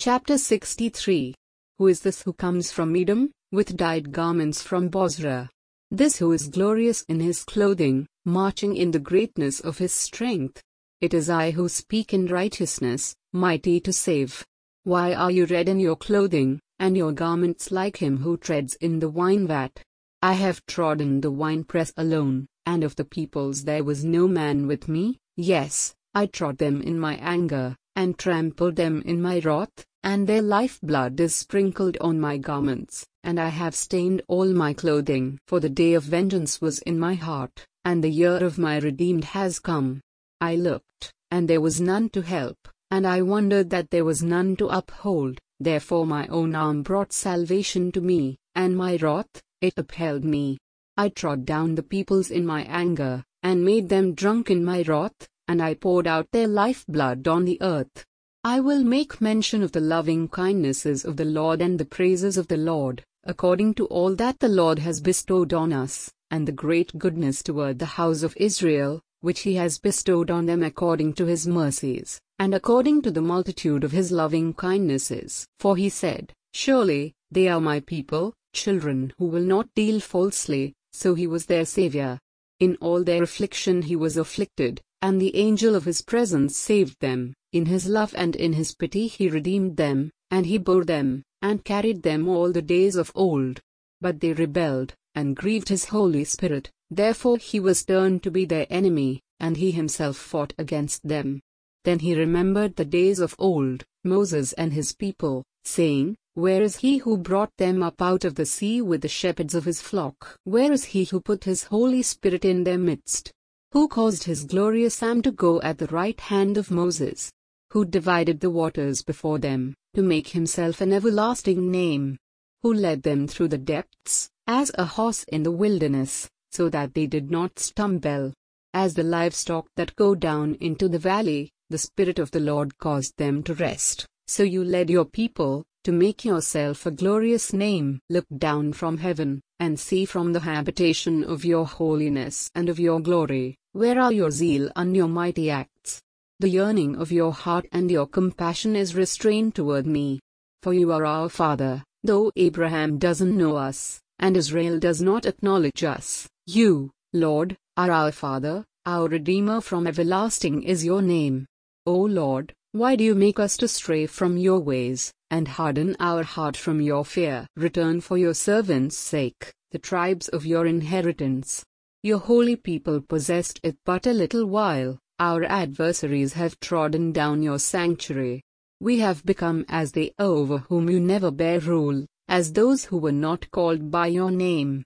Chapter 63. Who is this who comes from Edom, with dyed garments from Bozrah? This who is glorious in his clothing, marching in the greatness of his strength. It is I who speak in righteousness, mighty to save. Why are you red in your clothing, and your garments like him who treads in the wine vat? I have trodden the winepress alone, and of the peoples there was no man with me. Yes, I trod them in my anger, and trampled them in my wrath, and their lifeblood is sprinkled on my garments, and I have stained all my clothing. For the day of vengeance was in my heart, and the year of my redeemed has come. I looked, and there was none to help, and I wondered that there was none to uphold. Therefore my own arm brought salvation to me, and my wrath, it upheld me. I trod down the peoples in my anger, and made them drunk in my wrath, and I poured out their lifeblood on the earth. I will make mention of the loving kindnesses of the Lord and the praises of the Lord, according to all that the Lord has bestowed on us, and the great goodness toward the house of Israel, which he has bestowed on them according to his mercies, and according to the multitude of his loving kindnesses. For he said, Surely, they are my people, children who will not deal falsely, so he was their Savior. In all their affliction he was afflicted, and the angel of his presence saved them. In his love and in his pity he redeemed them, and he bore them, and carried them all the days of old. But they rebelled, and grieved his Holy Spirit, therefore he was turned to be their enemy, and he himself fought against them. Then he remembered the days of old, Moses and his people, saying, Where is he who brought them up out of the sea with the shepherds of his flock? Where is he who put his Holy Spirit in their midst? Who caused his glorious arm to go at the right hand of Moses? Who divided the waters before them, to make himself an everlasting name? Who led them through the depths, as a horse in the wilderness, so that they did not stumble? As the livestock that go down into the valley, the Spirit of the Lord caused them to rest. So you led your people, to make yourself a glorious name. Look down from heaven, and see from the habitation of your holiness and of your glory, where are your zeal and your mighty acts? The yearning of your heart and your compassion is restrained toward me. For you are our Father, though Abraham doesn't know us, and Israel does not acknowledge us. You, Lord, are our Father, our Redeemer from everlasting is your name. O Lord, why do you make us to stray from your ways, and harden our heart from your fear? Return for your servants' sake, the tribes of your inheritance. Your holy people possessed it but a little while. Our adversaries have trodden down your sanctuary. We have become as they over whom you never bear rule, as those who were not called by your name.